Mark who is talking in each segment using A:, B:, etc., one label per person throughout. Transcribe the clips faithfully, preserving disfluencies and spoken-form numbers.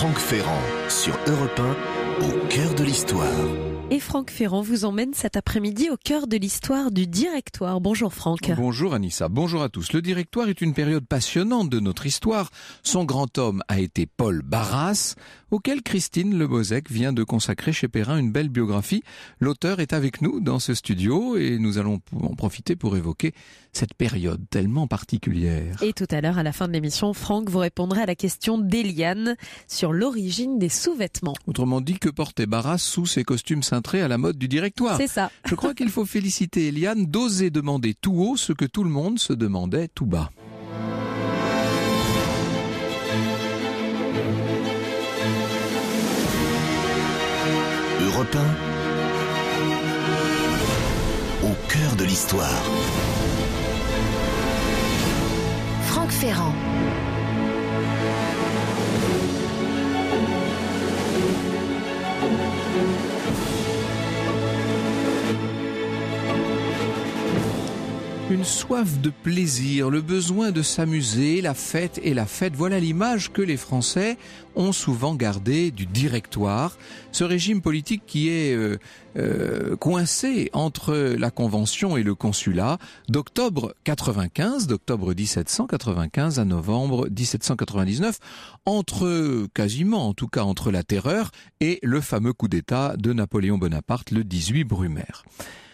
A: Franck Ferrand sur Europe un, au cœur de l'histoire.
B: Et Franck Ferrand vous emmène cet après-midi au cœur de l'histoire du Directoire. Bonjour Franck.
C: Bonjour Anissa, bonjour à tous. Le Directoire est une période passionnante de notre histoire. Son grand homme a été Paul Barras, auquel Christine Lebozec vient de consacrer chez Perrin une belle biographie. L'auteur est avec nous dans ce studio et nous allons en profiter pour évoquer cette période tellement particulière.
B: Et tout à l'heure, à la fin de l'émission, Franck vous répondra à la question d'Eliane sur l'origine des sous-vêtements.
C: Autrement dit, que portait Barras sous ses costumes cintrés à la mode du Directoire?
B: C'est ça.
C: Je crois qu'il faut féliciter Eliane d'oser demander tout haut ce que tout le monde se demandait tout bas.
A: Europe un, au cœur de l'histoire.
D: Franck Ferrand.
C: Une soif de plaisir, le besoin de s'amuser, la fête et la fête, voilà l'image que les Français ont souvent gardée du Directoire, ce régime politique qui est euh, euh, coincé entre la Convention et le Consulat d'octobre quatre-vingt-quinze, d'octobre dix-sept cent quatre-vingt-quinze à novembre dix-sept cent quatre-vingt-dix-neuf, entre, quasiment en tout cas, entre la terreur et le fameux coup d'État de Napoléon Bonaparte le dix-huit Brumaire.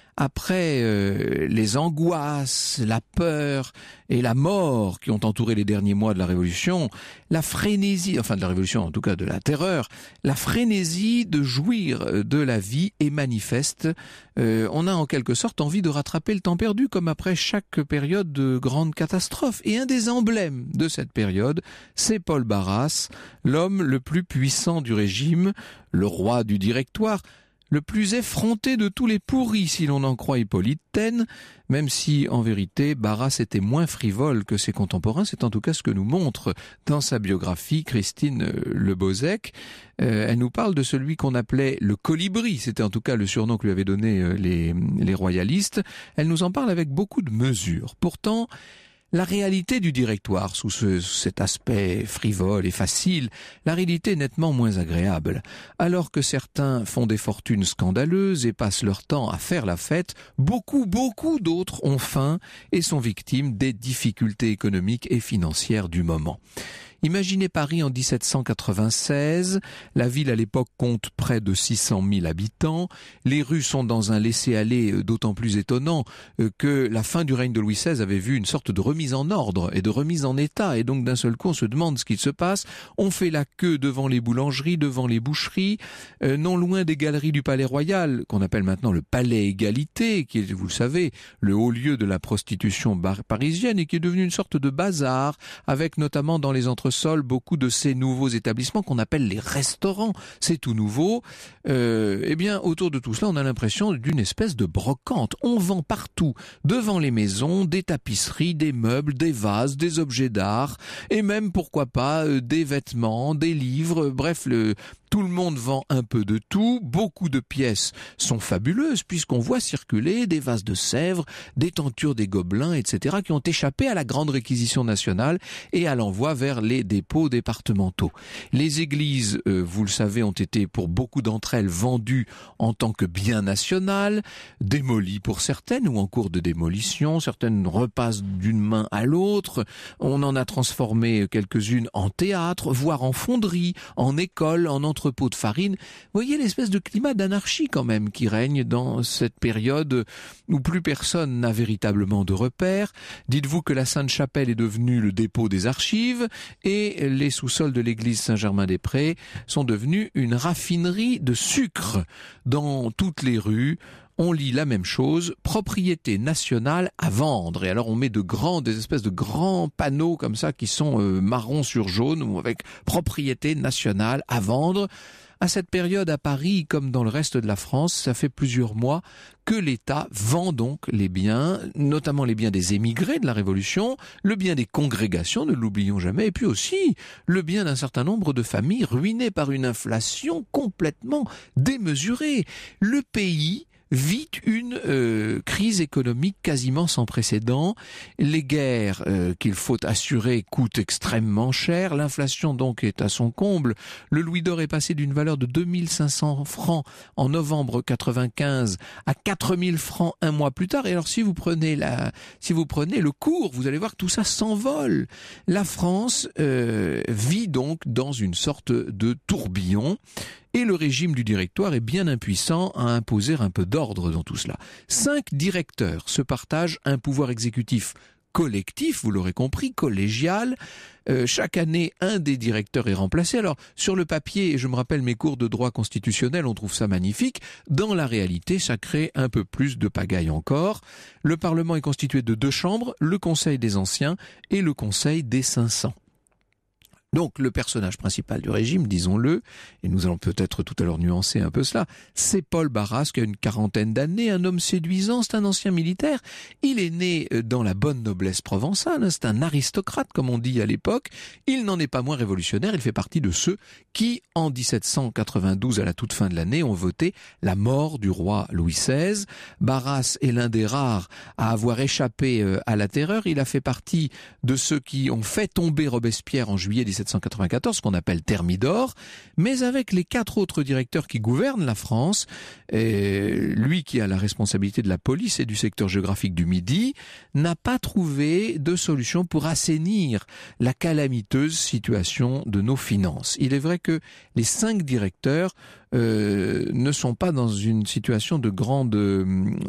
C: Après euh, les angoisses, la peur et la mort qui ont entouré les derniers mois de la Révolution, la frénésie, enfin de la Révolution en tout cas de la terreur, la frénésie de jouir de la vie est manifeste. Euh, on a en quelque sorte envie de rattraper le temps perdu comme après chaque période de grande catastrophe. Et un des emblèmes de cette période, c'est Paul Barras, l'homme le plus puissant du régime, le roi du Directoire, le plus effronté de tous les pourris si l'on en croit Hippolyte Taine, même si en vérité Barras était moins frivole que ses contemporains, c'est en tout cas ce que nous montre dans sa biographie Christine Lebozec. Euh, elle nous parle de celui qu'on appelait le colibri, c'était en tout cas le surnom que lui avaient donné les, les royalistes. Elle nous en parle avec beaucoup de mesure. Pourtant, la réalité du Directoire, sous ce, cet aspect frivole et facile, la réalité est nettement moins agréable. Alors que certains font des fortunes scandaleuses et passent leur temps à faire la fête, beaucoup, beaucoup d'autres ont faim et sont victimes des difficultés économiques et financières du moment. Imaginez Paris en dix-sept cent quatre-vingt-seize, la ville à l'époque compte près de six cent mille habitants, les rues sont dans un laisser-aller d'autant plus étonnant que la fin du règne de Louis seize avait vu une sorte de remise en ordre et de remise en état, et donc d'un seul coup on se demande ce qu'il se passe. On fait la queue devant les boulangeries, devant les boucheries, euh, non loin des galeries du Palais Royal, qu'on appelle maintenant le Palais Égalité, qui est, vous le savez, le haut lieu de la prostitution bar- parisienne et qui est devenu une sorte de bazar, avec notamment dans les entre sol beaucoup de ces nouveaux établissements qu'on appelle les restaurants, c'est tout nouveau. Euh, eh bien, autour de tout cela, on a l'impression d'une espèce de brocante. On vend partout, devant les maisons, des tapisseries, des meubles, des vases, des objets d'art, et même, pourquoi pas, euh, des vêtements, des livres, bref, le... Tout le monde vend un peu de tout, beaucoup de pièces sont fabuleuses puisqu'on voit circuler des vases de Sèvres, des tentures des Gobelins, et cetera qui ont échappé à la grande réquisition nationale et à l'envoi vers les dépôts départementaux. Les églises, euh, vous le savez, ont été pour beaucoup d'entre elles vendues en tant que bien national, démolies pour certaines ou en cours de démolition, certaines repassent d'une main à l'autre, on en a transformé quelques-unes en théâtre, voire en fonderie, en école, en entreprise, entrepôt de farine. Vous voyez l'espèce de climat d'anarchie quand même qui règne dans cette période où plus personne n'a véritablement de repères. Dites-vous que la Sainte-Chapelle est devenue le dépôt des archives et les sous-sols de l'église Saint-Germain-des-Prés sont devenus une raffinerie de sucre. Dans toutes les rues, on lit la même chose, propriété nationale à vendre. Et alors on met de grands, des espèces de grands panneaux comme ça qui sont euh, marron sur jaune ou avec propriété nationale à vendre. À cette période à Paris, comme dans le reste de la France, ça fait plusieurs mois que l'État vend donc les biens, notamment les biens des émigrés de la Révolution, le bien des congrégations, ne l'oublions jamais, et puis aussi le bien d'un certain nombre de familles ruinées par une inflation complètement démesurée. Le pays vit une euh, crise économique quasiment sans précédent. Les guerres euh, qu'il faut assurer coûtent extrêmement cher. L'inflation donc est à son comble. Le louis d'or est passé d'une valeur de deux mille cinq cents francs en novembre quatre-vingt-quinze à quatre mille francs un mois plus tard. Et alors si vous prenez la, si vous prenez le cours, vous allez voir que tout ça s'envole. La France euh, vit donc dans une sorte de tourbillon. Et le régime du directoire est bien impuissant à imposer un peu d'ordre dans tout cela. Cinq directeurs se partagent un pouvoir exécutif collectif, vous l'aurez compris, collégial. Euh, chaque année, un des directeurs est remplacé. Alors, sur le papier, et je me rappelle mes cours de droit constitutionnel, on trouve ça magnifique. Dans la réalité, ça crée un peu plus de pagaille encore. Le Parlement est constitué de deux chambres, le Conseil des Anciens et le Conseil des cinq cents. Donc le personnage principal du régime, disons-le, et nous allons peut-être tout à l'heure nuancer un peu cela, c'est Paul Barras qui a une quarantaine d'années, un homme séduisant, c'est un ancien militaire. Il est né dans la bonne noblesse provençale, c'est un aristocrate comme on dit à l'époque. Il n'en est pas moins révolutionnaire, il fait partie de ceux qui, en dix-sept cent quatre-vingt-douze, à la toute fin de l'année, ont voté la mort du roi Louis seize. Barras est l'un des rares à avoir échappé à la terreur. Il a fait partie de ceux qui ont fait tomber Robespierre en juillet dix-sept cent quatre-vingt-quatorze, qu'on appelle Thermidor, mais avec les quatre autres directeurs qui gouvernent la France, et lui qui a la responsabilité de la police et du secteur géographique du Midi, n'a pas trouvé de solution pour assainir la calamiteuse situation de nos finances. Il est vrai que les cinq directeurs Euh, ne sont pas dans une situation de grande de,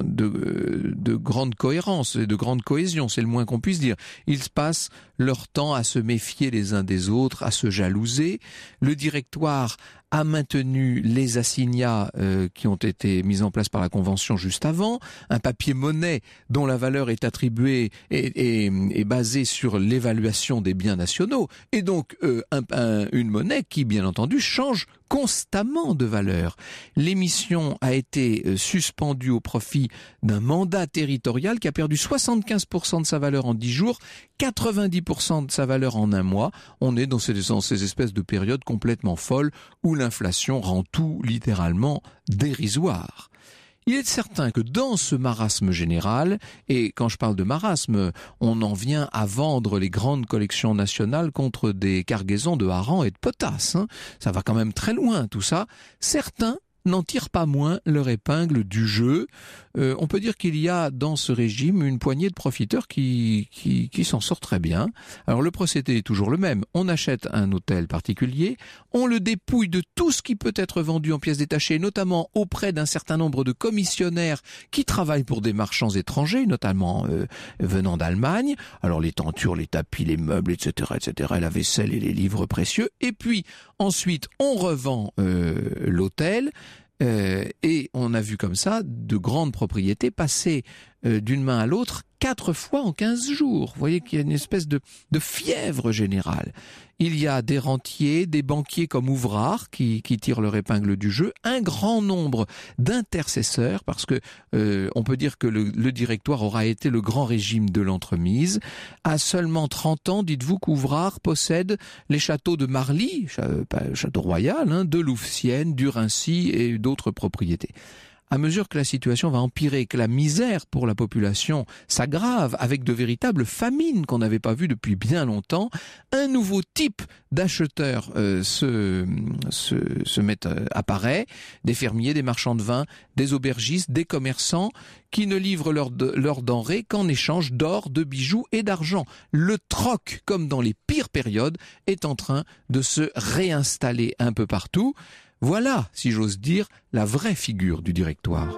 C: de grande cohérence et de grande cohésion, c'est le moins qu'on puisse dire. Ils passent leur temps à se méfier les uns des autres, à se jalouser. Le directoire a maintenu les assignats euh, qui ont été mis en place par la Convention juste avant, un papier-monnaie dont la valeur est attribuée et, et, et basée sur l'évaluation des biens nationaux, et donc euh, un, un, une monnaie qui, bien entendu, change constamment de valeur. L'émission a été euh, suspendue au profit d'un mandat territorial qui a perdu soixante-quinze pour cent de sa valeur en dix jours, quatre-vingt-dix pour cent de sa valeur en un mois. On est dans ces, dans ces espèces de périodes complètement folles où l'inflation rend tout littéralement dérisoire. Il est certain que dans ce marasme général, et quand je parle de marasme, on en vient à vendre les grandes collections nationales contre des cargaisons de harengs et de potasses, hein. Ça va quand même très loin tout ça. Certains n'en tirent pas moins leur épingle du jeu. Euh, on peut dire qu'il y a dans ce régime une poignée de profiteurs qui, qui, qui s'en sortent très bien. Alors le procédé est toujours le même. On achète un hôtel particulier, on le dépouille de tout ce qui peut être vendu en pièces détachées, notamment auprès d'un certain nombre de commissionnaires qui travaillent pour des marchands étrangers, notamment euh, venant d'Allemagne. Alors les tentures, les tapis, les meubles, et cetera, et cetera, la vaisselle et les livres précieux. Et puis ensuite, on revend euh, l'hôtel. Euh, et on a vu comme ça de grandes propriétés passer euh, d'une main à l'autre quatre fois en quinze jours. Vous voyez qu'il y a une espèce de, de fièvre générale. Il y a des rentiers, des banquiers comme Ouvrard qui, qui tirent leur épingle du jeu, un grand nombre d'intercesseurs, parce que euh, on peut dire que le, le directoire aura été le grand régime de l'entremise. À seulement trente ans, dites-vous qu'Ouvrard possède les châteaux de Marly, château royal, hein, de Louvciennes, du Rincy et d'autres propriétés. À mesure que la situation va empirer, que la misère pour la population s'aggrave avec de véritables famines qu'on n'avait pas vues depuis bien longtemps, un nouveau type d'acheteurs euh, se, se, se met, euh, apparaît, des fermiers, des marchands de vin, des aubergistes, des commerçants qui ne livrent leurs leur denrées qu'en échange d'or, de bijoux et d'argent. Le troc, comme dans les pires périodes, est en train de se réinstaller un peu partout. Voilà, si j'ose dire, la vraie figure du directoire.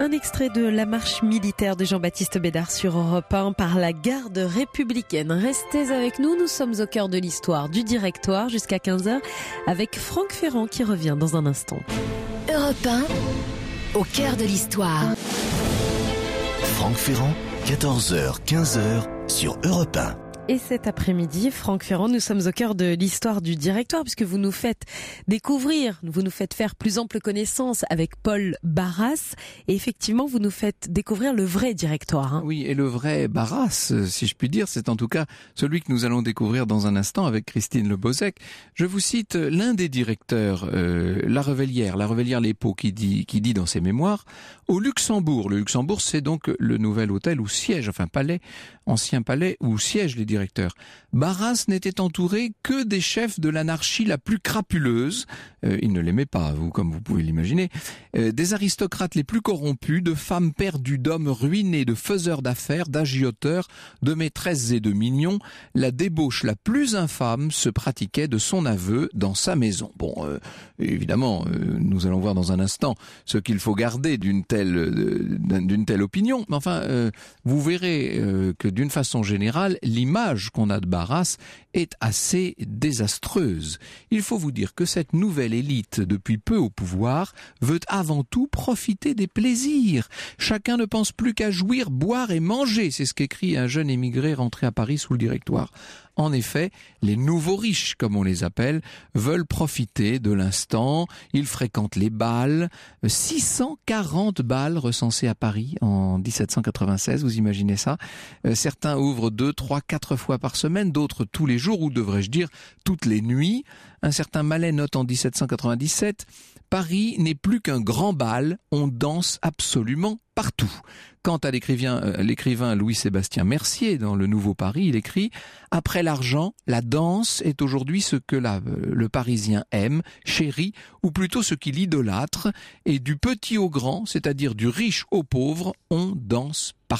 B: Un extrait de la marche militaire de Jean-Baptiste Bédard sur Europe un par la garde républicaine. Restez avec nous, nous sommes au cœur de l'histoire du Directoire jusqu'à quinze heures avec Franck Ferrand qui revient dans un instant.
D: Europe un, au cœur de l'histoire.
A: Franck Ferrand, quatorze heures, quinze heures sur Europe un.
B: Et cet après-midi, Franck Ferrand, nous sommes au cœur de l'histoire du Directoire puisque vous nous faites découvrir, vous nous faites faire plus ample connaissance avec Paul Barras et effectivement vous nous faites découvrir le vrai Directoire. Hein.
C: Oui, et le vrai Barras, si je puis dire, c'est en tout cas celui que nous allons découvrir dans un instant avec Christine Le Bozec. Je vous cite l'un des directeurs, euh, La Revellière, La Revellière-les-Paux, qui dit, qui dit dans ses mémoires, au Luxembourg, le Luxembourg c'est donc le nouvel hôtel où siège, enfin palais, ancien palais où siègent les directeurs. Barras n'était entouré que des chefs de l'anarchie la plus crapuleuse, euh, il ne l'aimait pas, vous, comme vous pouvez l'imaginer, euh, des aristocrates les plus corrompus, de femmes perdues, d'hommes ruinés, de faiseurs d'affaires, d'agioteurs, de maîtresses et de mignons. La débauche la plus infâme se pratiquait de son aveu dans sa maison. Bon, euh, évidemment, euh, nous allons voir dans un instant ce qu'il faut garder d'une telle, euh, d'une telle opinion, mais enfin, euh, vous verrez euh, que d'une façon générale, l'image qu'on a de Barras est assez désastreuse. Il faut vous dire que cette nouvelle élite, depuis peu au pouvoir, veut avant tout profiter des plaisirs. Chacun ne pense plus qu'à jouir, boire et manger. C'est ce qu'écrit un jeune émigré rentré à Paris sous le Directoire. En effet, les nouveaux riches, comme on les appelle, veulent profiter de l'instant. Ils fréquentent les bals. six cent quarante bals recensés à Paris en dix-sept cent quatre-vingt-seize, vous imaginez ça? Certains ouvrent deux, trois, quatre fois par semaine, d'autres tous les jours, ou devrais-je dire toutes les nuits. Un certain Mallet note en dix-sept cent quatre-vingt-dix-sept, Paris n'est plus qu'un grand bal, on danse absolument partout. Quant à l'écrivain, euh, l'écrivain Louis-Sébastien Mercier, dans Le Nouveau Paris, il écrit « Après l'argent, la danse est aujourd'hui ce que la, euh, le Parisien aime, chérit, ou plutôt ce qu'il idolâtre, et du petit au grand, c'est-à-dire du riche au pauvre, on danse partout. »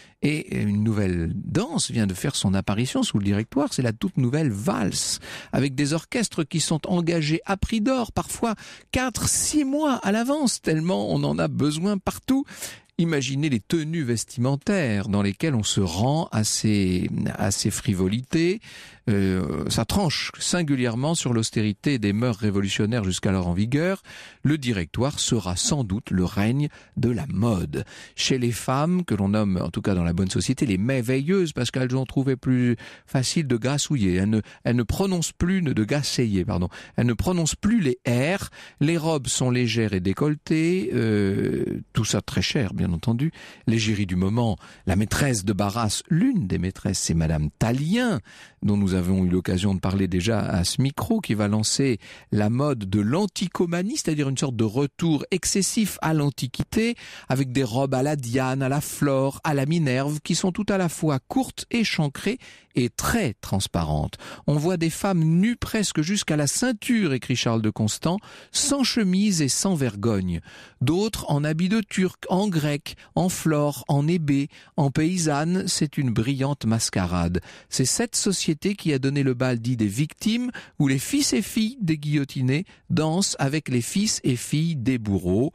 C: Et une nouvelle danse vient de faire son apparition sous le Directoire, c'est la toute nouvelle valse, avec des orchestres qui sont engagés à prix d'or, parfois quatre, six mois à l'avance, tellement on en a besoin partout. Imaginez les tenues vestimentaires dans lesquelles on se rend à ces, à ces frivolités. Euh, ça tranche singulièrement sur l'austérité des mœurs révolutionnaires jusqu'alors en vigueur. Le Directoire sera sans doute le règne de la mode. Chez les femmes, que l'on nomme, en tout cas dans la bonne société, les merveilleuses, parce qu'elles ont trouvé plus facile de grassouiller. Elles ne, elles ne prononcent plus, de gasseiller, pardon. Elles ne prononcent plus les R. Les robes sont légères et décolletées. Euh, tout ça très cher, bien entendu. L'égérie du moment, la maîtresse de Barras, l'une des maîtresses, c'est Madame Tallien, dont nous avons eu l'occasion de parler déjà à ce micro, qui va lancer la mode de l'anticomanie, c'est-à-dire une sorte de retour excessif à l'Antiquité, avec des robes à la Diane, à la Flore, à la Minerve, qui sont tout à la fois courtes, échancrées et très transparentes. On voit des femmes nues presque jusqu'à la ceinture, écrit Charles de Constant, sans chemise et sans vergogne. D'autres en habits de turc, en grec, en flore, en hébé, en paysanne, c'est une brillante mascarade. C'est cette société qui a donné le bal dit des victimes, où les fils et filles des guillotinés dansent avec les fils et filles des bourreaux.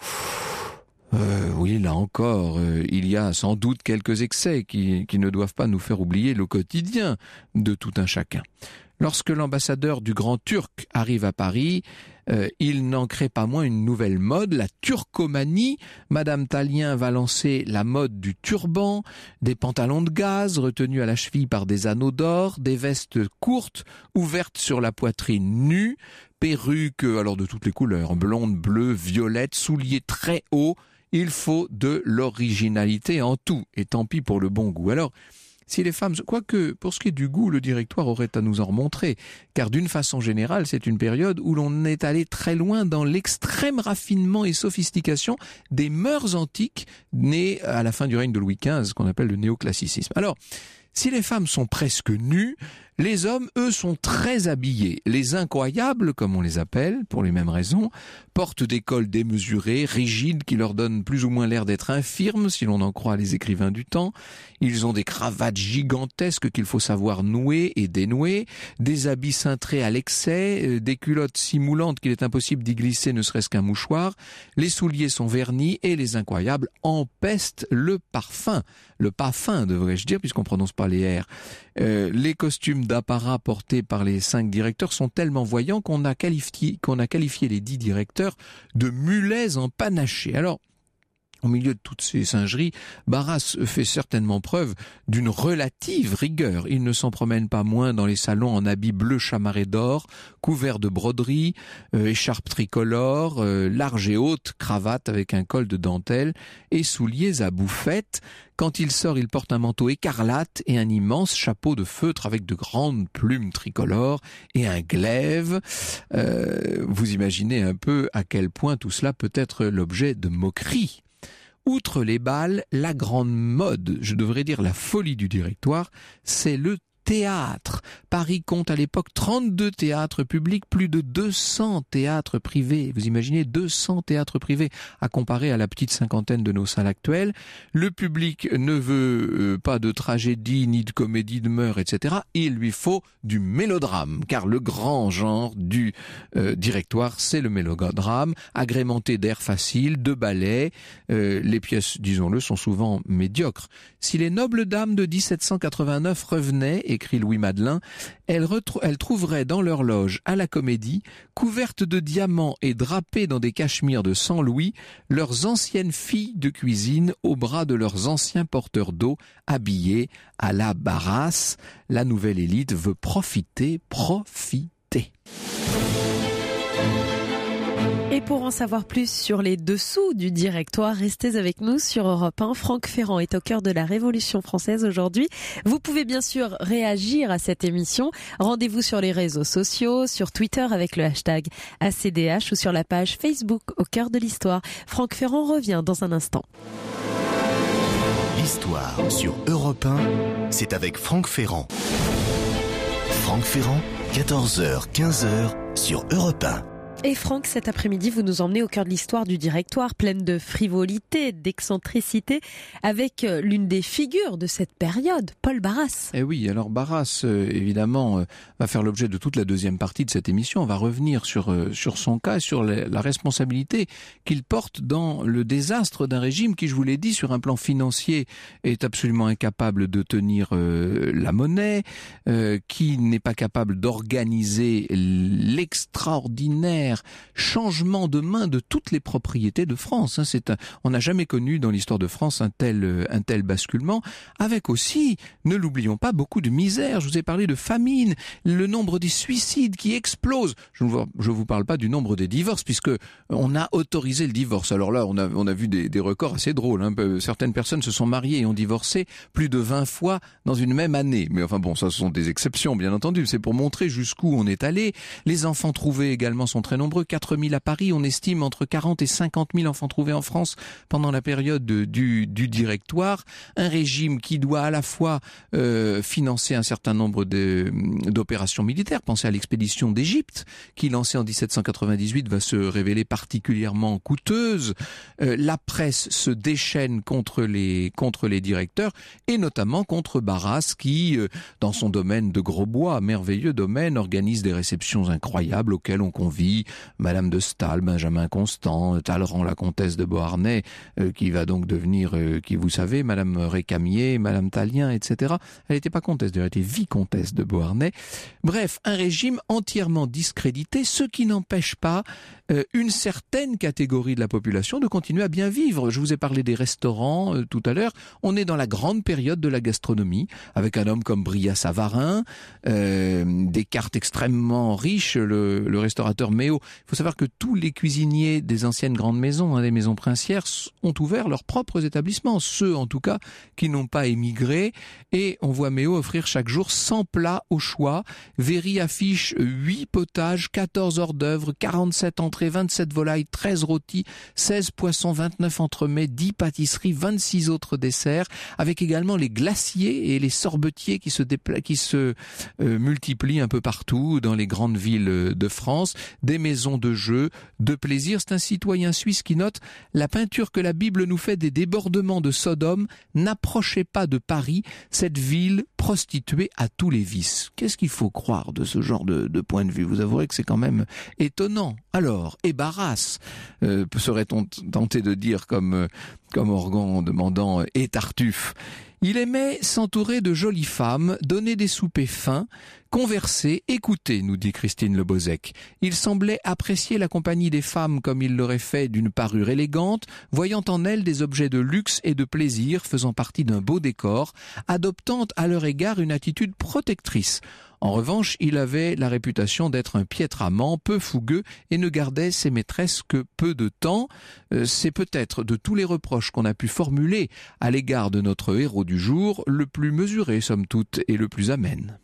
C: Euh, oui, là encore, euh, il y a sans doute quelques excès qui, qui ne doivent pas nous faire oublier le quotidien de tout un chacun. Lorsque l'ambassadeur du Grand Turc arrive à Paris, euh, il n'en crée pas moins une nouvelle mode, la turcomanie. Madame Tallien va lancer la mode du turban, des pantalons de gaze retenus à la cheville par des anneaux d'or, des vestes courtes, ouvertes sur la poitrine nue, perruques alors de toutes les couleurs, blondes, bleues, violettes, souliers très hauts. Il faut de l'originalité en tout, et tant pis pour le bon goût. Alors, si les femmes, quoique pour ce qui est du goût, le Directoire aurait à nous en remontrer, car d'une façon générale, c'est une période où l'on est allé très loin dans l'extrême raffinement et sophistication des mœurs antiques nées à la fin du règne de Louis quinze, qu'on appelle le néoclassicisme. Alors, si les femmes sont presque nues, Les hommes, eux, sont très habillés. Les incroyables, comme on les appelle, pour les mêmes raisons, portent des cols démesurés, rigides, qui leur donnent plus ou moins l'air d'être infirmes, si l'on en croit les écrivains du temps. Ils ont des cravates gigantesques qu'il faut savoir nouer et dénouer, des habits cintrés à l'excès, des culottes si moulantes qu'il est impossible d'y glisser ne serait-ce qu'un mouchoir. Les souliers sont vernis et les incroyables empestent le parfum. Le parfum, devrais-je dire, puisqu'on prononce pas les R. Euh, les costumes d'apparat portés par les cinq directeurs sont tellement voyants qu'on a qualifié, qu'on a qualifié les dix directeurs de mulets empanachés. Alors, au milieu de toutes ces singeries, Barras fait certainement preuve d'une relative rigueur. Il ne s'en promène pas moins dans les salons en habits bleu chamarré d'or, couverts de broderies, euh, écharpe tricolore, euh, large et haute cravate avec un col de dentelle et souliers à bouffettes. Quand il sort, il porte un manteau écarlate et un immense chapeau de feutre avec de grandes plumes tricolores et un glaive. Euh, vous imaginez un peu à quel point tout cela peut être l'objet de moqueries. Outre les bals, la grande mode, je devrais dire la folie du directoire, c'est le théâtre. Paris compte à l'époque trente-deux théâtres publics, plus de deux cents théâtres privés. Vous imaginez deux cents théâtres privés à comparer à la petite cinquantaine de nos salles actuelles. Le public ne veut euh, pas de tragédie, ni de comédie de mœurs, et cetera. Il lui faut du mélodrame, car le grand genre du euh, directoire, c'est le mélodrame, agrémenté d'airs faciles, de ballets. Euh, les pièces, disons-le, sont souvent médiocres. Si les nobles dames de dix-sept cent quatre-vingt-neuf revenaient, écrit Louis Madelin, elles, retrou- elles trouveraient dans leur loge à la Comédie, couvertes de diamants et drapées dans des cachemires de cent louis, leurs anciennes filles de cuisine au bras de leurs anciens porteurs d'eau, habillés à la Barras. La nouvelle élite veut profiter, profiter.
B: Et pour en savoir plus sur les dessous du directoire, restez avec nous sur Europe un. Franck Ferrand est au cœur de la Révolution française aujourd'hui. Vous pouvez bien sûr réagir à cette émission. Rendez-vous sur les réseaux sociaux, sur Twitter avec le hashtag A C D H ou sur la page Facebook au cœur de l'histoire. Franck Ferrand revient dans un instant.
A: L'histoire sur Europe un, c'est avec Franck Ferrand. Franck Ferrand, quatorze heures quinze sur Europe un.
B: Et Franck, cet après-midi, vous nous emmenez au cœur de l'histoire du directoire, pleine de frivolité, d'excentricité, avec l'une des figures de cette période, Paul Barras.
C: Eh oui, alors Barras, euh, évidemment, euh, va faire l'objet de toute la deuxième partie de cette émission. On va revenir sur euh, sur son cas, sur la, la responsabilité qu'il porte dans le désastre d'un régime qui, je vous l'ai dit, sur un plan financier, est absolument incapable de tenir euh, la monnaie, euh, qui n'est pas capable d'organiser l'extraordinaire changement de main de toutes les propriétés de France. C'est un, on n'a jamais connu dans l'histoire de France un tel, un tel basculement, avec aussi, ne l'oublions pas, beaucoup de misère. Je vous ai parlé de famine, le nombre des suicides qui explose. Je ne vous, je vous parle pas du nombre des divorces, puisque on a autorisé le divorce. Alors là, on a, on a vu des, des records assez drôles. Hein. Certaines personnes se sont mariées et ont divorcé plus de vingt fois dans une même année. Mais enfin bon, ça ce sont des exceptions, bien entendu. C'est pour montrer jusqu'où on est allé. Les enfants trouvés également sont très nombreux. quatre mille à Paris, on estime entre quarante et cinquante mille enfants trouvés en France pendant la période de, du, du directoire. Un régime qui doit à la fois euh, financer un certain nombre de, d'opérations militaires. Pensez à l'expédition d'Égypte, qui lancée en dix-sept cent quatre-vingt-dix-huit va se révéler particulièrement coûteuse. Euh, la presse se déchaîne contre les, contre les directeurs, et notamment contre Barras, qui, euh, dans son domaine de Grosbois, merveilleux domaine, organise des réceptions incroyables auxquelles on convie Madame de Staël, Benjamin Constant, Talleyrand, la comtesse de Beauharnais, euh, qui va donc devenir, euh, qui vous savez, Madame Récamier, Madame Tallien, et cetera. Elle n'était pas comtesse, elle était vicomtesse de Beauharnais. Bref, un régime entièrement discrédité, ce qui n'empêche pas euh, une certaine catégorie de la population de continuer à bien vivre. Je vous ai parlé des restaurants euh, tout à l'heure. On est dans la grande période de la gastronomie, avec un homme comme Brillat-Savarin, euh, des cartes extrêmement riches, le, le restaurateur Méo Méo. Il faut savoir que tous les cuisiniers des anciennes grandes maisons, hein, des maisons princières, ont ouvert leurs propres établissements, ceux en tout cas qui n'ont pas émigré. Et on voit Méo offrir chaque jour cent plats au choix. Véry affiche huit potages, quatorze hors d'œuvre, quarante-sept entrées, vingt-sept volailles, treize rôtis, seize poissons, vingt-neuf entremets, dix pâtisseries, vingt-six autres desserts, avec également les glaciers et les sorbetiers qui se, dépla- qui se euh, multiplient un peu partout dans les grandes villes de France, des maisons de jeux, de plaisir. C'est un citoyen suisse qui note « La peinture que la Bible nous fait des débordements de Sodome n'approchait pas de Paris, cette ville prostituée à tous les vices. » Qu'est-ce qu'il faut croire de ce genre de, de point de vue? Vous avouerez que c'est quand même étonnant. Alors, et Barras, euh, serait-on tenté de dire comme, euh, comme Orgon demandant euh, et Tartuffe. Il aimait s'entourer de jolies femmes, donner des soupers fins, converser, écouter, nous dit Christine Le Bozec. Il semblait apprécier la compagnie des femmes comme il l'aurait fait d'une parure élégante, voyant en elles des objets de luxe et de plaisir faisant partie d'un beau décor, adoptant à leur égard une attitude protectrice. En revanche, il avait la réputation d'être un piètre amant, peu fougueux, et ne gardait ses maîtresses que peu de temps. Euh, c'est peut-être de tous les reproches qu'on a pu formuler à l'égard de notre héros du jour, le plus mesuré, somme toute, et le plus amène.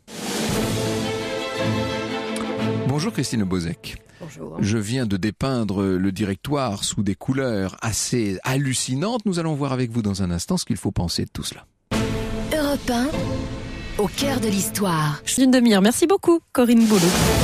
C: Bonjour Christine Le Bozec.
E: Bonjour.
C: Je viens de dépeindre le directoire sous des couleurs assez hallucinantes. Nous allons voir avec vous dans un instant ce qu'il faut penser de tout cela.
D: Europe un, au cœur de l'histoire.
B: Une demi-heure. Merci beaucoup, Corinne Boulot.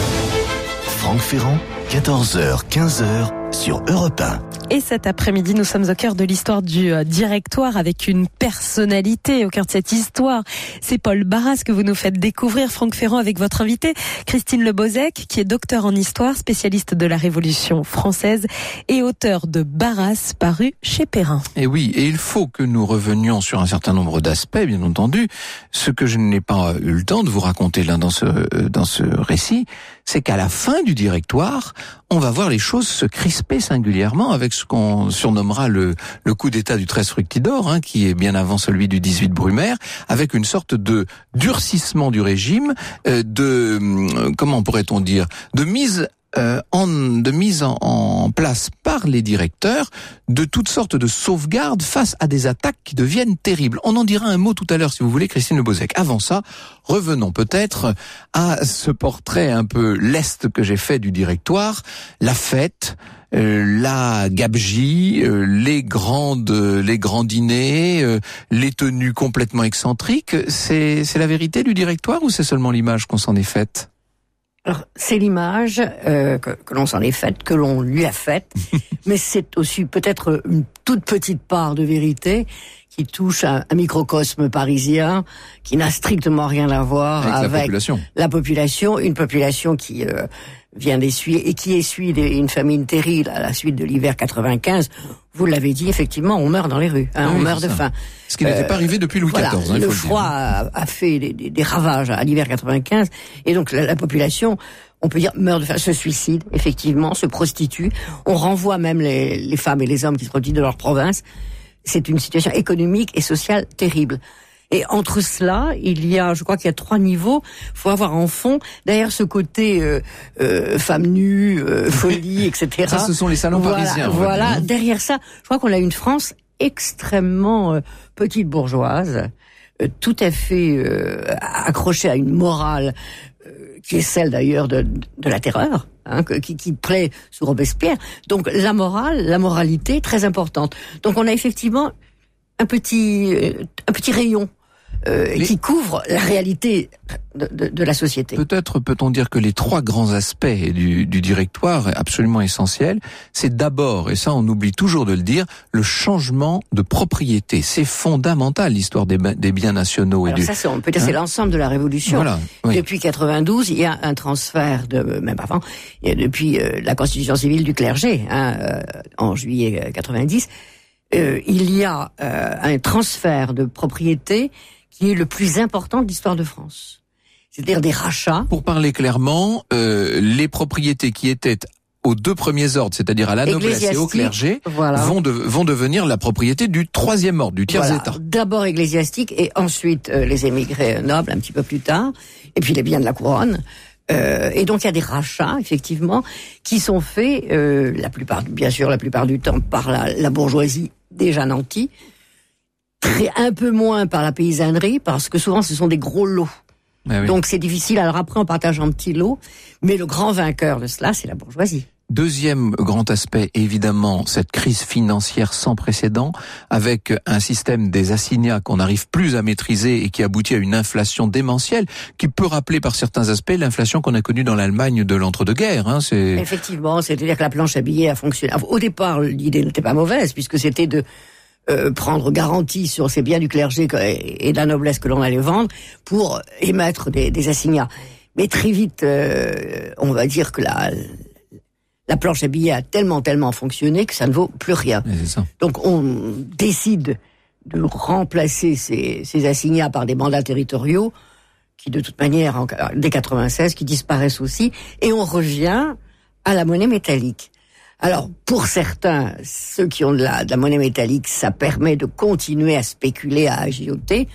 A: Franck Ferrand, quatorze heures quinze sur Europe un.
B: Et cet après-midi, nous sommes au cœur de l'histoire du euh, directoire avec une personnalité au cœur de cette histoire. C'est Paul Barras que vous nous faites découvrir, Franck Ferrand, avec votre invité, Christine Le Bozec, qui est docteur en histoire, spécialiste de la Révolution française et auteur de Barras, paru chez Perrin.
C: Et oui, et il faut que nous revenions sur un certain nombre d'aspects, bien entendu. Ce que je n'ai pas eu le temps de vous raconter là dans ce, dans ce récit, c'est qu'à la fin du directoire, on va voir les choses se crisper singulièrement avec ce qu'on surnommera le, le coup d'état du treize Fructidor, hein, qui est bien avant celui du dix-huit Brumaire, avec une sorte de durcissement du régime, euh, de, euh, comment pourrait-on dire, de mise Euh, en, de mise en, en place par les directeurs de toutes sortes de sauvegardes face à des attaques qui deviennent terribles. On en dira un mot tout à l'heure si vous voulez, Christine Le Bozec. Avant ça, revenons peut-être à ce portrait un peu leste que j'ai fait du directoire, la fête, euh, la gabegie, euh, les grandes, les grands dîners, euh, les tenues complètement excentriques. C'est, c'est la vérité du directoire ou c'est seulement l'image qu'on s'en est faite?
E: Alors, c'est l'image euh, que, que l'on s'en est faite, que l'on lui a faite, mais c'est aussi peut-être une toute petite part de vérité qui touche un, un microcosme parisien qui n'a strictement rien à voir avec, avec
C: la population.
E: La population, une population qui euh, vient d'essuyer et qui essuie des, une famine terrible à la suite de l'hiver quatre-vingt-quinze. Vous l'avez dit, effectivement, on meurt dans les rues, hein, oui, on meurt de faim.
C: Ce qui n'était euh, pas arrivé depuis Louis
E: voilà,
C: quatorze. Hein,
E: le
C: faut
E: froid
C: le
E: a, a fait des, des, des ravages à l'hiver quatre-vingt-quinze, et donc la, la population, on peut dire, meurt de faim, se suicide, effectivement, se prostitue. On renvoie même les, les femmes et les hommes qui se prostituent de leur province. C'est une situation économique et sociale terrible. Et entre cela, il y a, je crois qu'il y a trois niveaux. Il faut avoir en fond, derrière ce côté euh, euh, femme nue, euh, folie, et cetera.
C: Ça, ce sont les salons
E: voilà,
C: parisiens.
E: Voilà, derrière ça, je crois qu'on a une France extrêmement euh, petite bourgeoise, euh, tout à fait euh, accrochée à une morale euh, qui est celle d'ailleurs de, de la terreur. Hein, qui, qui plaît sous Robespierre. Donc la morale, la moralité, très importante. Donc on a effectivement un petit, euh, un petit rayon euh, les... qui couvre la réalité de, de, de la société.
C: Peut-être peut-on dire que les trois grands aspects du, du directoire absolument essentiels, c'est d'abord, et ça on oublie toujours de le dire, le changement de propriété. C'est fondamental, l'histoire des, des biens nationaux.
E: Alors
C: et du...
E: ça, c'est, on peut dire, hein? C'est l'ensemble de la Révolution.
C: Voilà, oui.
E: Depuis quatre-vingt-douze, il y a un transfert de, même avant, il y a depuis euh, la Constitution civile du clergé, hein, euh, en juillet quatre-vingt-dix, euh, il y a euh, un transfert de propriété qui est le plus important de l'histoire de France. C'est-à-dire des rachats.
C: Pour parler clairement, euh, les propriétés qui étaient aux deux premiers ordres, c'est-à-dire à la noblesse et au clergé,
E: voilà.
C: vont, de, vont devenir la propriété du troisième ordre, du tiers
E: voilà.
C: état.
E: D'abord ecclésiastique et ensuite euh, les émigrés nobles un petit peu plus tard, et puis les biens de la couronne. Euh, et donc il y a des rachats, effectivement, qui sont faits, euh, la plupart, bien sûr, la plupart du temps par la, la bourgeoisie déjà nantie, très, un peu moins par la paysannerie, parce que souvent ce sont des gros lots.
C: Ah oui.
E: Donc c'est difficile. Alors après, on partage en petits lots, mais le grand vainqueur de cela, c'est la bourgeoisie.
C: Deuxième grand aspect, évidemment, cette crise financière sans précédent, avec un système des assignats qu'on n'arrive plus à maîtriser et qui aboutit à une inflation démentielle, qui peut rappeler par certains aspects l'inflation qu'on a connue dans l'Allemagne de l'entre-deux-guerres. Hein, c'est...
E: Effectivement, c'est-à-dire que la planche à billets a fonctionné. Au départ, l'idée n'était pas mauvaise, puisque c'était de euh, prendre garantie sur ces biens du clergé et de la noblesse que l'on allait vendre pour émettre des, des assignats. Mais très vite, euh, on va dire que la... La planche à billets a tellement, tellement fonctionné que ça ne vaut plus rien.
C: C'est ça.
E: Donc on décide de remplacer ces, ces assignats par des mandats territoriaux qui, de toute manière, en, dès quatre-vingt-seize, qui disparaissent aussi, et on revient à la monnaie métallique. Alors, pour certains, ceux qui ont de la, de la monnaie métallique, ça permet de continuer à spéculer, à agioter.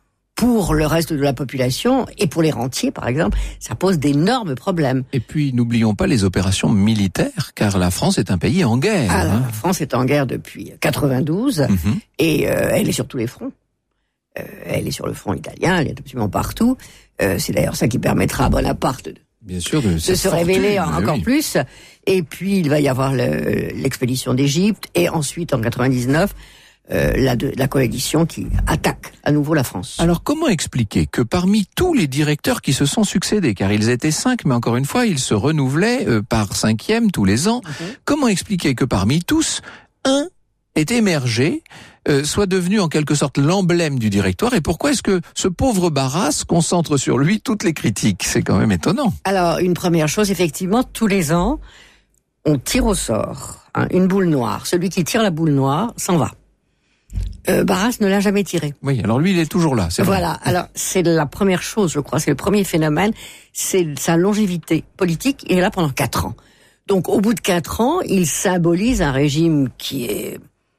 E: Pour le reste de la population, et pour les rentiers, par exemple, ça pose d'énormes problèmes.
C: Et puis, n'oublions pas les opérations militaires, car la France est un pays en guerre.
E: Alors,
C: hein.
E: La France est en guerre depuis quatre-vingt-douze, mm-hmm. et euh, elle est sur tous les fronts. Euh, elle est sur le front italien, elle est absolument partout. Euh, c'est d'ailleurs ça qui permettra à Bonaparte de,
C: Bien sûr, de,
E: de se
C: fortune,
E: révéler encore
C: oui.
E: plus. Et puis, il va y avoir le, l'expédition d'Égypte, et ensuite, en quatre-vingt-dix-neuf, Euh, la, de, la coalition qui attaque à nouveau la France.
C: Alors comment expliquer que parmi tous les directeurs qui se sont succédés, car ils étaient cinq, mais encore une fois, ils se renouvelaient euh, par cinquième tous les ans, mm-hmm. comment expliquer que parmi tous, un est émergé, euh, soit devenu en quelque sorte l'emblème du directoire, et pourquoi est-ce que ce pauvre Barras concentre sur lui toutes les critiques? C'est quand même étonnant.
E: Alors, une première chose, effectivement, tous les ans, on tire au sort hein, une boule noire. Celui qui tire la boule noire s'en va. Euh, Barras ne l'a jamais tiré.
C: Oui, alors lui, il est toujours là, c'est
E: Voilà,
C: vrai.
E: alors c'est la première chose, je crois, c'est le premier phénomène, c'est sa longévité politique, il est là pendant quatre ans. Donc au bout de quatre ans, il symbolise un régime qui est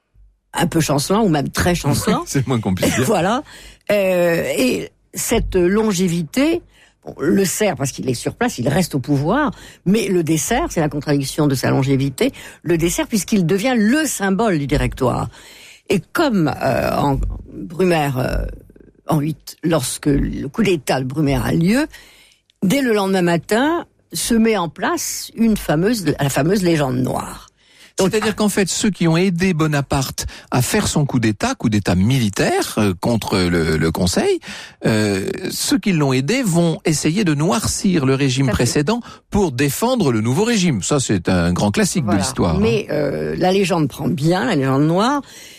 E: un peu chancelant, ou même très chancelant.
C: C'est moins compliqué.
E: Voilà, euh, et cette longévité... Bon, le sert parce qu'il est sur place, il reste au pouvoir, mais le dessert, c'est la contradiction de sa longévité, le dessert puisqu'il devient le symbole du directoire. Et comme euh, en Brumaire, euh, en huit, lorsque le coup d'État de Brumaire a lieu, dès le lendemain matin, se met en place une fameuse, la fameuse légende noire.
C: Donc, c'est-à-dire qu'en fait, ceux qui ont aidé Bonaparte à faire son coup d'État, coup d'État militaire euh, contre le, le Conseil, euh, ceux qui l'ont aidé vont essayer de noircir le régime précédent pour défendre le nouveau régime. Ça, c'est un grand classique
E: voilà.
C: de l'histoire.
E: Mais hein. euh, la légende prend bien, la légende noire,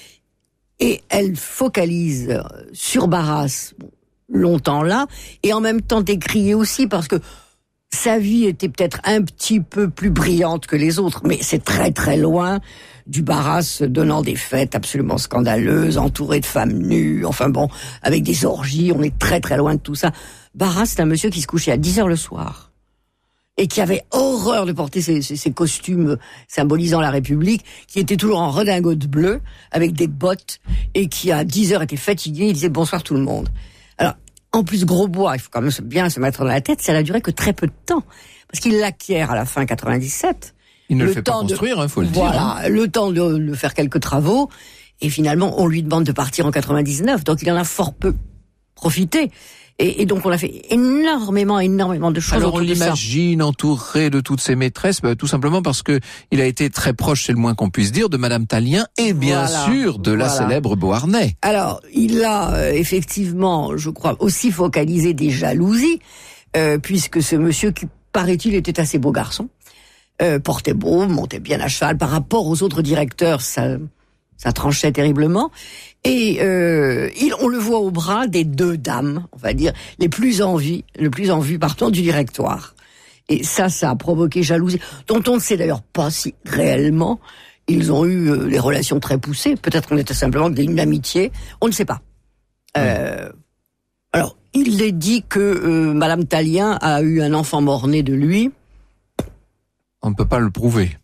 E: et elle focalise sur Barras, bon, longtemps là, et en même temps décriée aussi parce que sa vie était peut-être un petit peu plus brillante que les autres, mais c'est très très loin du Barras donnant des fêtes absolument scandaleuses, entouré de femmes nues, enfin bon, avec des orgies, on est très très loin de tout ça. Barras, c'est un monsieur qui se couchait à dix heures le soir et qui avait horreur de porter ses, ses, ses costumes symbolisant la République, qui était toujours en redingote bleue, avec des bottes, et qui à dix heures était fatigué, il disait bonsoir tout le monde. Alors, en plus, Grosbois, il faut quand même bien se mettre dans la tête, ça n'a duré que très peu de temps. Parce qu'il l'acquiert à la fin quatre-vingt-dix-sept.
C: Il ne le,
E: le
C: fait
E: temps
C: pas construire, il
E: de,
C: faut le
E: voilà,
C: dire.
E: Voilà, le temps de, de faire quelques travaux. Et finalement, on lui demande de partir en quatre-vingt-dix-neuf. Donc, il en a fort peu profité. Et, et donc, on a fait énormément, énormément de choses.
C: Alors, on
E: autour de ça.
C: l'imagine entouré de toutes ses maîtresses, bah, tout simplement parce que il a été très proche, c'est le moins qu'on puisse dire, de Madame Tallien et bien
E: voilà,
C: sûr de la
E: voilà.
C: célèbre Beauharnais.
E: Alors, il a euh, effectivement, je crois, aussi focalisé des jalousies, euh, puisque ce monsieur qui, paraît-il, était assez beau garçon, euh, portait beau, montait bien à cheval, par rapport aux autres directeurs, ça, ça tranchait terriblement. Et euh, il, on le voit au bras des deux dames, on va dire, les plus en vue, le plus en vue, pardon, du directoire. Et ça, ça a provoqué jalousie, dont on ne sait d'ailleurs pas si réellement ils ont eu euh, les relations très poussées. Peut-être qu'on était simplement d'une amitié, on ne sait pas. Euh, alors, il est dit que euh, Madame Tallien a eu un enfant mort-né de lui.
C: On ne peut pas le prouver.
E: Pas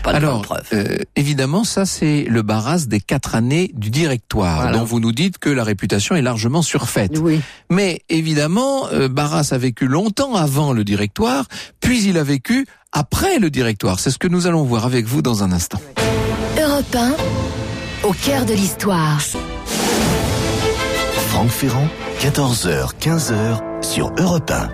E: pas de
C: Alors,
E: preuve.
C: Euh, évidemment, ça c'est le Barras des quatre années du Directoire,
E: voilà.
C: dont vous nous dites que la réputation est largement surfaite.
E: Oui.
C: Mais évidemment, euh, Barras a vécu longtemps avant le Directoire, puis il a vécu après le Directoire. C'est ce que nous allons voir avec vous dans un instant.
D: Europe un, au cœur de l'histoire.
A: Franck Ferrand, quatorze heures quinze sur Europe un.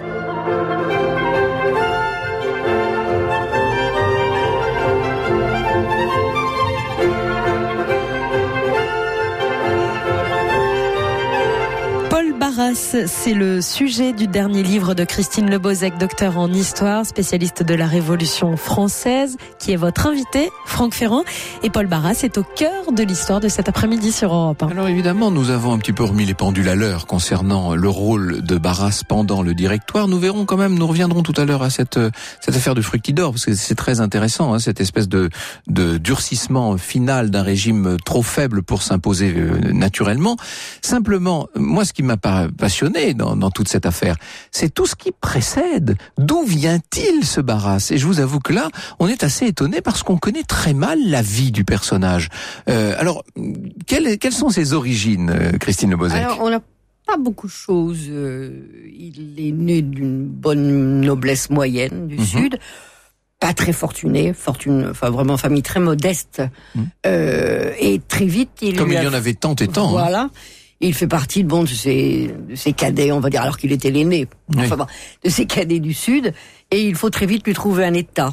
B: Barras, c'est le sujet du dernier livre de Christine Lebozec, docteur en histoire, spécialiste de la Révolution française, qui est votre invité, Franck Ferrand. Et Paul Barras est au cœur de l'histoire de cet après-midi sur Europe un.
C: Alors évidemment, nous avons un petit peu remis les pendules à l'heure concernant le rôle de Barras pendant le Directoire. Nous verrons quand même, nous reviendrons tout à l'heure à cette cette affaire de Fructidor, parce que c'est très intéressant, hein, cette espèce de, de durcissement final d'un régime trop faible pour s'imposer euh, naturellement. Simplement, moi, ce qui m'a passionné dans, dans toute cette affaire, c'est tout ce qui précède. D'où vient-il ce Barras? Et je vous avoue que là, on est assez étonné parce qu'on connaît très mal la vie du personnage. Euh, alors, quelles, quelles sont ses origines, Christine Lebozec?
E: Alors, on n'a pas beaucoup de choses. Euh, il est né d'une bonne noblesse moyenne du mm-hmm. Sud. Pas très fortuné, fortune, enfin vraiment famille très modeste. Mm. Euh, et très vite, il
C: Comme il y
E: a...
C: en avait tant et tant.
E: Voilà.
C: Hein.
E: Il fait partie de, bon, de ses, de ses cadets, on va dire, alors qu'il était l'aîné,
C: oui.
E: enfin bon, de ses cadets du Sud, et il faut très vite lui trouver un état.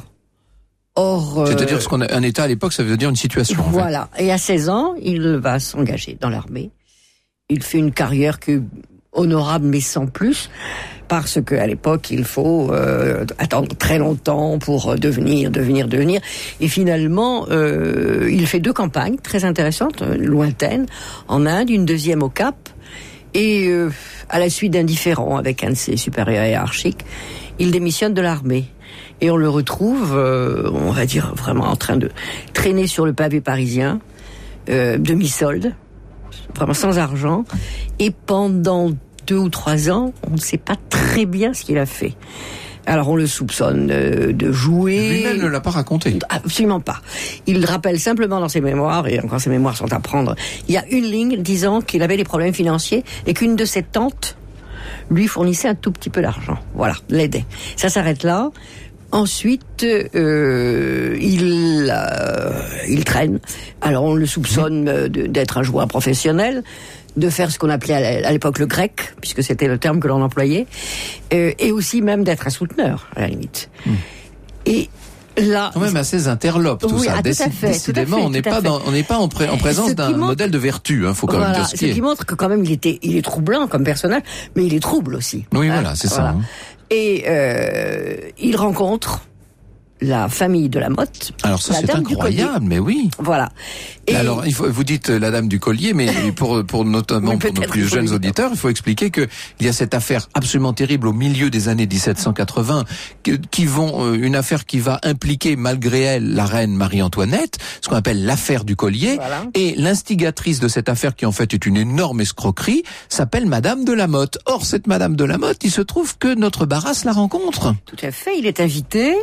E: Or,
C: c'est-à-dire
E: euh,
C: ce qu'on a, un état à l'époque, ça veut dire une situation.
E: Voilà.
C: En fait.
E: Et à seize ans, il va s'engager dans l'armée. Il fait une carrière que honorable mais sans plus, parce que à l'époque il faut euh, attendre très longtemps pour devenir, devenir, devenir. Et finalement, euh, il fait deux campagnes très intéressantes, lointaines, en Inde, une deuxième au Cap, et euh, à la suite d'un différend avec un de ses supérieurs hiérarchiques, il démissionne de l'armée. Et on le retrouve, euh, on va dire vraiment en train de traîner sur le pavé parisien, euh, demi-solde, vraiment sans argent, et pendant deux ou trois ans, on ne sait pas très bien ce qu'il a fait. Alors on le soupçonne de, de jouer.
C: Lui-même ne l'a pas raconté.
E: Absolument pas. Il rappelle simplement dans ses mémoires, et encore ses mémoires sont à prendre, il y a une ligne disant qu'il avait des problèmes financiers et qu'une de ses tantes lui fournissait un tout petit peu d'argent. Voilà, l'aidait. Ça s'arrête là. Ensuite, euh, il euh, il traîne. Alors on le soupçonne de, d'être un joueur professionnel, de faire ce qu'on appelait à l'époque le grec, puisque c'était le terme que l'on employait, euh, et aussi même d'être un souteneur, à la limite. Mmh. Et là,
C: quand même assez interlope tout
E: oui,
C: ça.
E: Ah, tout
C: Déc-
E: fait,
C: décidément,
E: tout
C: on n'est pas
E: fait.
C: dans, on n'est pas en, pré- en présence
E: ce
C: d'un
E: montre...
C: modèle de vertu. Hein, faut quand
E: voilà,
C: même dire ce qui est.
E: Ce qui montre que quand même il était, il est troublant comme personnage, mais il est trouble aussi.
C: Oui,
E: hein,
C: voilà, c'est
E: voilà.
C: ça. Hein.
E: Et euh, il rencontre la famille de la Motte.
C: Alors ça, c'est incroyable, mais oui.
E: Voilà.
C: Et alors, il faut, vous dites la dame du collier, mais pour, pour notamment
E: oui,
C: pour nos plus jeunes auditeurs, il faut expliquer que il y a cette affaire absolument terrible au milieu des années dix-sept cent quatre-vingts, qui, qui vont, euh, une affaire qui va impliquer malgré elle la reine Marie-Antoinette, ce qu'on appelle l'affaire du collier, voilà. Et l'instigatrice de cette affaire, qui en fait est une énorme escroquerie, s'appelle Madame de la Motte. Or, cette Madame de la Motte, il se trouve que notre Barras la rencontre.
E: Tout à fait, il est invité.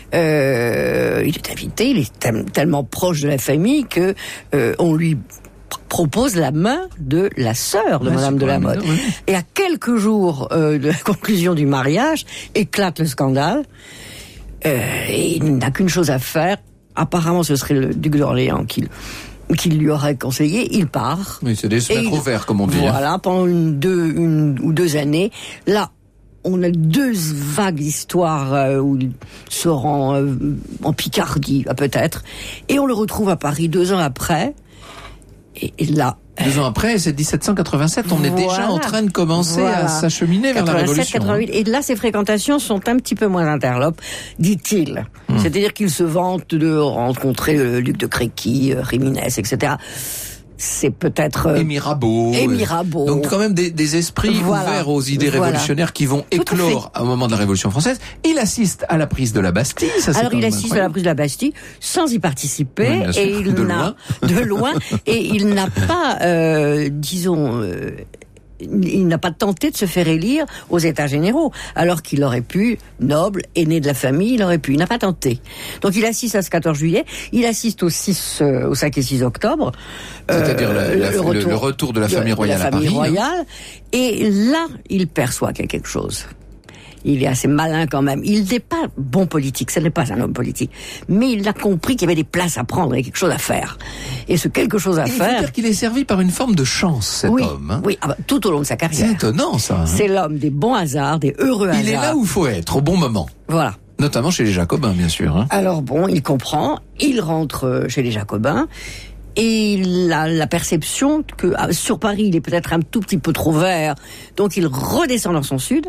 E: Euh, il est invité, il est t- tellement proche de la famille que euh, on lui propose la main de la sœur de ouais, Madame de la Motte. Oui. Et à quelques jours euh, de la conclusion du mariage, éclate le scandale. Euh, et il n'a qu'une chose à faire. Apparemment, ce serait le duc d'Orléans qui, qui lui aurait conseillé. Il part.
C: Oui, c'est des se mettre au vert, comme on dit.
E: Voilà, hein. Pendant une, deux, une ou deux années. Là, on a deux vagues d'histoires euh, où il se rend euh, en Picardie, peut-être. Et on le retrouve à Paris deux ans après. Et, et là...
C: Deux ans après, c'est dix-sept cent quatre-vingt-sept, on est
E: voilà,
C: déjà en train de commencer
E: voilà.
C: à s'acheminer vers la Révolution.
E: quatre-vingt-huit, et là, ses fréquentations sont un petit peu moins interlopes, dit-il. Hum. C'est-à-dire qu'il se vante de rencontrer le duc de Créqui, euh, Réminès, et cetera. C'est peut-être... Euh,
C: et Mirabeau.
E: Et Mirabeau.
C: Donc quand même des, des esprits voilà. ouverts aux idées voilà. révolutionnaires qui vont Tout éclore au moment de la Révolution française. Il assiste à la prise de la Bastille. Ça,
E: Alors il assiste incroyable. à la prise de la Bastille sans y participer.
C: Oui,
E: et il
C: de
E: n'a,
C: loin.
E: de loin. Et il n'a pas, euh, disons... Euh, il n'a pas tenté de se faire élire aux États généraux, alors qu'il aurait pu, noble, aîné de la famille, il aurait pu. Il n'a pas tenté. Donc il assiste à ce quatorze juillet, il assiste au six, euh, au cinq et six octobre.
C: C'est-à-dire euh, la, la, le, retour, le retour de la famille royale
E: de la famille
C: à Paris.
E: Royale, hein. Et là, il perçoit qu'il y a quelque chose. Il est assez malin quand même. Il n'est pas bon politique, ce n'est pas un homme politique. Mais il a compris qu'il y avait des places à prendre et quelque chose à faire. Et ce quelque chose à
C: et
E: faire...
C: Il faut dire qu'il est servi par une forme de chance, cet
E: oui,
C: homme. Hein.
E: Oui, ah bah, tout au long de sa carrière.
C: C'est étonnant, ça. Hein.
E: C'est l'homme des bons hasards, des heureux hasards.
C: Il est là où il faut être, au bon moment.
E: Voilà.
C: Notamment chez les Jacobins, bien sûr. Hein.
E: Alors bon, il comprend, il rentre chez les Jacobins, et il a la perception que ah, sur Paris, il est peut-être un tout petit peu trop vert, donc il redescend dans son sud,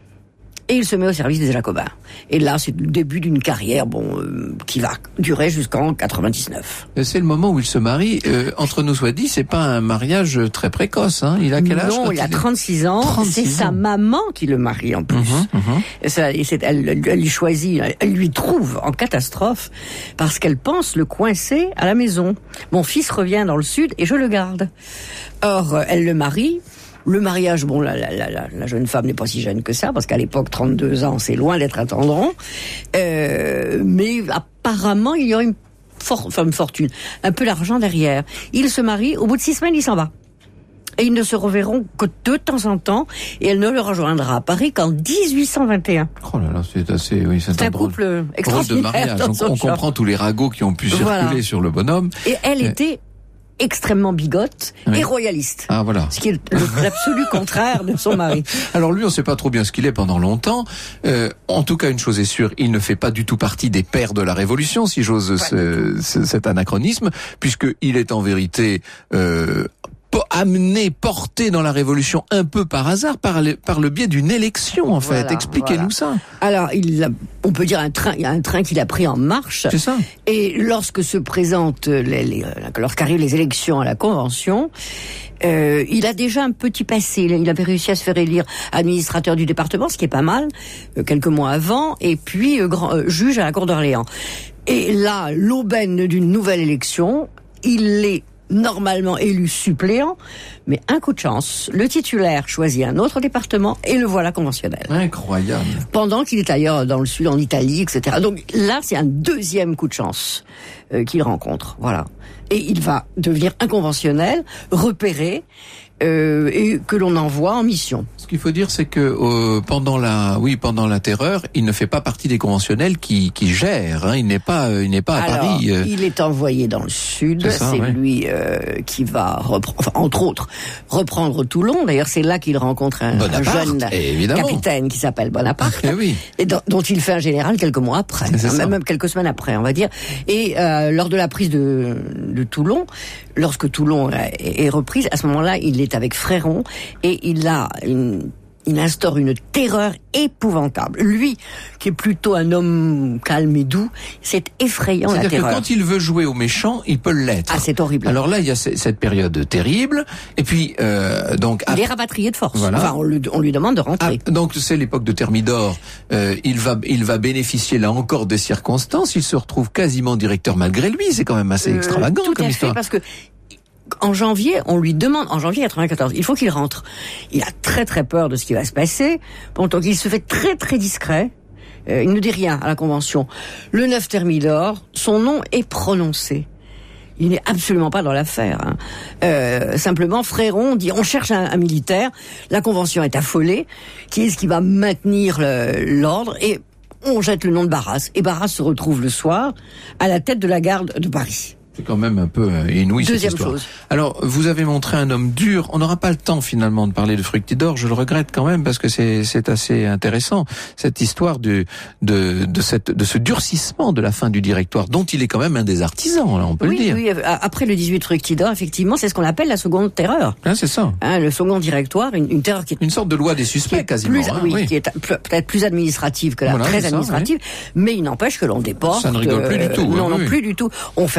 E: et il se met au service des Jacobins. Et là, c'est le début d'une carrière, bon, euh, qui va durer jusqu'en quatre-vingt-dix-neuf.
C: C'est le moment où il se marie. Euh, entre nous soit dit, c'est pas un mariage très précoce. Hein. Il a quel âge?
E: Non, il a trente-six ans.
C: trente-six
E: c'est
C: ans.
E: sa maman qui le marie en plus.
C: Mmh, mmh.
E: Et ça, et c'est, elle, elle lui choisit, elle lui trouve en catastrophe parce qu'elle pense le coincer à la maison. Mon fils revient dans le sud et je le garde. Or, elle le marie. Le mariage, bon, la, la, la, la jeune femme n'est pas si jeune que ça, parce qu'à l'époque, trente-deux ans, c'est loin d'être un tendron. Euh, mais apparemment, il y aura une, for- enfin, une fortune, un peu d'argent derrière. Il se marie, au bout de six semaines, il s'en va. Et ils ne se reverront que de temps en temps, et elle ne le rejoindra à Paris qu'en dix-huit cent vingt et un.
C: Oh là là, c'est assez, oui, c'est,
E: c'est un, un drôle, couple extraordinaire.
C: Drôle de mariage. On, on comprend tous les ragots qui ont pu circuler voilà. sur le bonhomme.
E: Et elle euh... était extrêmement bigote oui. et royaliste.
C: Ah voilà.
E: Ce qui est l'absolu contraire de son mari.
C: Alors lui, on ne sait pas trop bien ce qu'il est pendant longtemps. Euh, en tout cas, une chose est sûre, il ne fait pas du tout partie des pères de la Révolution, si j'ose ce, ce, cet anachronisme, puisqu'il est en vérité euh, amené, porté dans la Révolution un peu par hasard, par le, par le biais d'une élection, en
E: voilà,
C: fait. Expliquez-nous
E: voilà.
C: ça.
E: Alors, il a, on peut dire un train, il y a un train qu'il a pris en marche.
C: C'est ça.
E: Et lorsque se présentent, les, les, lorsqu'arrivent les élections à la Convention, euh, il a déjà un petit passé. Il avait réussi à se faire élire administrateur du département, ce qui est pas mal, euh, quelques mois avant, et puis euh, grand, euh, juge à la Cour d'Orléans. Et là, l'aubaine d'une nouvelle élection, il est normalement élu suppléant, mais un coup de chance, le titulaire choisit un autre département et le voilà conventionnel.
C: Incroyable.
E: Pendant qu'il est ailleurs dans le sud, en Italie, et cetera. Donc là, c'est un deuxième coup de chance euh, qu'il rencontre. Voilà. Et il va devenir inconventionnel, repéré, euh, et que l'on envoie en mission.
C: Ce qu'il faut dire, c'est que euh, pendant la, oui, pendant la Terreur, il ne fait pas partie des conventionnels qui, qui gèrent. Hein. Il n'est pas, euh, il n'est pas à
E: Alors,
C: Paris. Euh...
E: Il est envoyé dans le sud.
C: C'est, ça,
E: c'est
C: ouais.
E: lui euh, qui va reprendre, enfin, entre autres, reprendre Toulon. D'ailleurs, c'est là qu'il rencontre un, un jeune
C: évidemment.
E: capitaine qui s'appelle Bonaparte,
C: et oui.
E: et dont, dont il fait un général quelques mois après, hein, même quelques semaines après, on va dire. Et euh, lors de la prise de, de Toulon, lorsque Toulon est, est reprise, à ce moment-là, il est avec Fréron et il a une Il instaure une terreur épouvantable. Lui, qui est plutôt un homme calme et doux, c'est effrayant.
C: C'est-à-dire
E: la terreur.
C: que quand il veut jouer au méchant, il peut l'être.
E: Ah, c'est horrible.
C: Alors là, il y a cette période terrible, et puis euh, donc
E: il est rapatrié de force.
C: Voilà.
E: Enfin, on, le, on lui demande de rentrer.
C: Ah, donc c'est l'époque de Thermidor. Euh, il va, il va bénéficier là encore des circonstances. Il se retrouve quasiment directeur malgré lui. C'est quand même assez euh, extravagant
E: tout
C: comme
E: à
C: histoire.
E: Fait, parce que en janvier, on lui demande, en janvier quatre-vingt-quatorze, il faut qu'il rentre. Il a très très peur de ce qui va se passer. Bon, donc il se fait très très discret. Euh, il ne dit rien à la Convention. Le neuf Thermidor, son nom est prononcé. Il n'est absolument pas dans l'affaire. Hein. Euh, simplement, Fréron dit, on cherche un, un militaire. La Convention est affolée. Qui est-ce qui va maintenir le, l'ordre? Et on jette le nom de Barras. Et Barras se retrouve le soir à la tête de la garde de Paris.
C: C'est quand même un peu inouï cette
E: Deuxième
C: histoire.
E: chose.
C: Alors, vous avez montré un homme dur. On n'aura pas le temps finalement de parler de Fructidor. Je le regrette quand même parce que c'est c'est assez intéressant cette histoire de de de cette de ce durcissement de la fin du Directoire, dont il est quand même un des artisans. Là, on peut
E: oui,
C: le dire.
E: Oui, après le dix-huit Fructidor, effectivement, c'est ce qu'on appelle la seconde terreur.
C: Ah, c'est ça.
E: Hein, le second Directoire, une, une terreur qui est
C: une sorte de loi des suspects quasiment.
E: Plus,
C: hein,
E: oui,
C: oui,
E: qui est peut-être plus administrative que la
C: voilà,
E: très
C: ça,
E: administrative,
C: oui.
E: mais il n'empêche que l'on déporte.
C: Ça ne rigole plus du tout.
E: Non,
C: oui,
E: non,
C: oui.
E: plus du tout. On ferme les théâtres.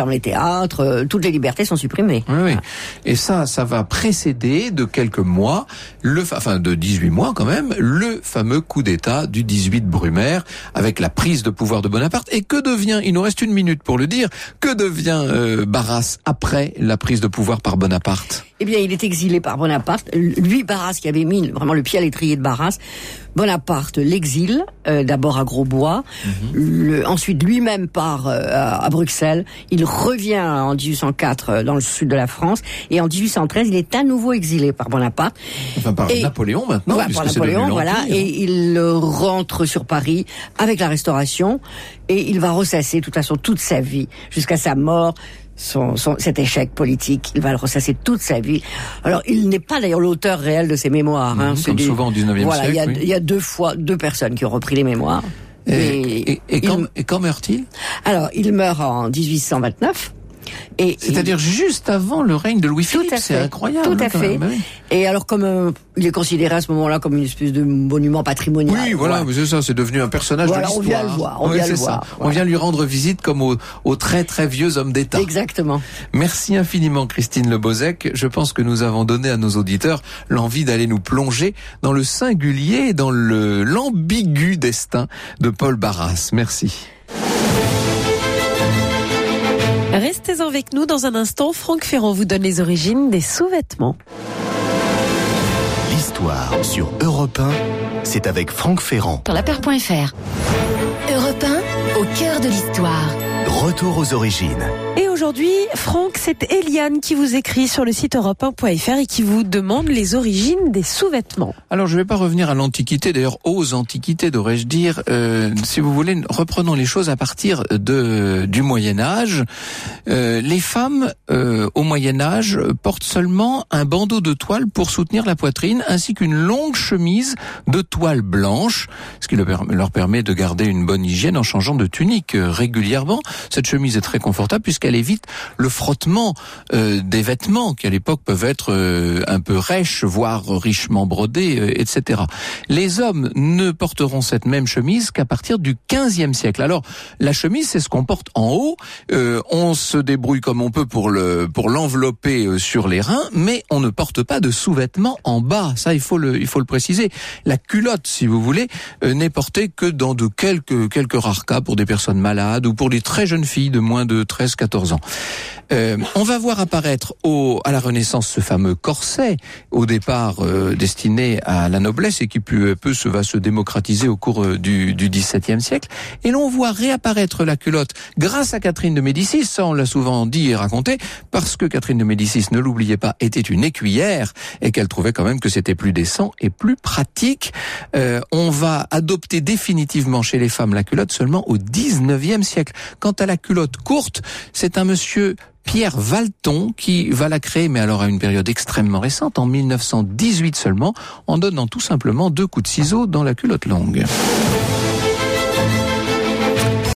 E: théâtre, euh, toutes les libertés sont supprimées.
C: Oui, oui. Et ça, ça va précéder de quelques mois, le, enfin de dix-huit mois quand même, le fameux coup d'État du dix-huit Brumaire, avec la prise de pouvoir de Bonaparte. Et que devient, il nous reste une minute pour le dire, que devient euh, Barras après la prise de pouvoir par Bonaparte?
E: Eh bien, il est exilé par Bonaparte. Lui, Barras, qui avait mis vraiment le pied à l'étrier de Barras, Bonaparte l'exile, euh, d'abord à Grosbois, mm-hmm. le, ensuite lui-même part euh, à, à Bruxelles. Il revient en dix-huit cent quatre euh, dans le sud de la France, et en dix-huit cent treize, il est à nouveau exilé par Bonaparte.
C: Enfin, par et, Napoléon maintenant,
E: ouais, par Napoléon, voilà, et il euh, rentre sur Paris avec la Restauration, et il va ressasser, de toute façon, toute sa vie, jusqu'à sa mort, Son, son, cet échec politique, il va le ressasser toute sa vie. Alors, il n'est pas d'ailleurs l'auteur réel de ses mémoires. Hein,
C: mmh, comme
E: des,
C: souvent au dix-neuvième
E: voilà,
C: siècle.
E: Il y a,
C: oui.
E: il y a deux fois deux personnes qui ont repris les mémoires.
C: Et, et, et, et, quand, et quand meurt-il?
E: Alors, il meurt en dix-huit cent vingt-neuf. Et,
C: C'est-à-dire
E: et,
C: juste avant le règne de Louis-Philippe, c'est incroyable.
E: Tout à fait. Même, oui. Et alors, comme euh, il est considéré à ce moment-là comme une espèce de monument patrimonial.
C: Oui, voilà, ouais. c'est ça, c'est devenu un personnage
E: voilà,
C: de l'histoire.
E: On vient le voir, on
C: oui,
E: vient le
C: ça.
E: voir.
C: Voilà. On vient lui rendre visite comme au, au très très vieux homme d'État.
E: Exactement.
C: Merci infiniment, Christine Lebozec. Je pense que nous avons donné à nos auditeurs l'envie d'aller nous plonger dans le singulier, dans le l'ambigu destin de Paul Barras. Merci.
B: Restez avec nous dans un instant. Franck Ferrand vous donne les origines des sous-vêtements.
A: L'histoire sur Europe un, c'est avec Franck Ferrand.
D: Sur la paire point f r. Europe un, au cœur de l'histoire.
A: Retour aux origines.
B: Et aujourd'hui, Franck, c'est Eliane qui vous écrit sur le site europe un point f r et qui vous demande les origines des sous-vêtements.
C: Alors, je ne vais pas revenir à l'Antiquité, d'ailleurs aux Antiquités, devrais-je dire. Euh, si vous voulez, reprenons les choses à partir de du Moyen-Âge. Euh, les femmes, euh, au Moyen-Âge, portent seulement un bandeau de toile pour soutenir la poitrine, ainsi qu'une longue chemise de toile blanche, ce qui leur permet de garder une bonne hygiène en changeant de tunique régulièrement. Cette chemise est très confortable puisqu'elle évite le frottement euh, des vêtements qui à l'époque peuvent être euh, un peu rêches, voire richement brodés, euh, et cetera. Les hommes ne porteront cette même chemise qu'à partir du quinzième siècle. Alors, la chemise, c'est ce qu'on porte en haut. Euh, on se débrouille comme on peut pour le pour l'envelopper euh, sur les reins, mais on ne porte pas de sous-vêtements en bas. Ça, il faut le il faut le préciser. La culotte, si vous voulez, euh, n'est portée que dans de quelques quelques rares cas pour des personnes malades ou pour les très jeunes filles de moins de treize quatorze ans. Euh, on va voir apparaître au, à la Renaissance ce fameux corset, au départ euh, destiné à la noblesse et qui peu à peu se va se démocratiser au cours euh, du, du dix-septième siècle. Et l'on voit réapparaître la culotte grâce à Catherine de Médicis, ça on l'a souvent dit et raconté, parce que Catherine de Médicis, ne l'oubliez pas, était une écuyère et qu'elle trouvait quand même que c'était plus décent et plus pratique. Euh, on va adopter définitivement chez les femmes la culotte seulement au dix-neuvième siècle. Quant à la culotte courte, c'est un monsieur Pierre Valton qui va la créer, mais alors à une période extrêmement récente, en mille neuf cent dix-huit seulement, en donnant tout simplement deux coups de ciseaux dans la culotte longue.